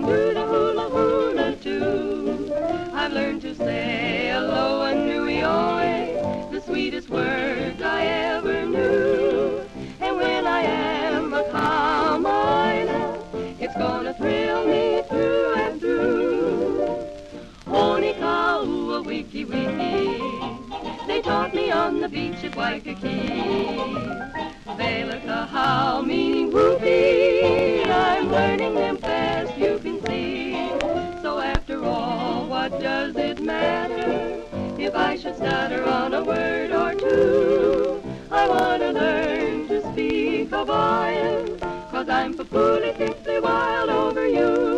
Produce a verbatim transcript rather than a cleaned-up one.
do the hula hula too. I've learned to say aloha nui oe, the sweetest words I ever knew. And when I am a Kama'aina, it's gonna thrill me through and through. Oni kaua wiki wiki, they taught me on the beach at Waikiki. Vela kahau meaning whoopee, I'm learning them fast, you can see. So after all, what does it matter if I should stutter on a word or two? I want to learn to speak Hawaiian, 'cause I'm completely wild over you.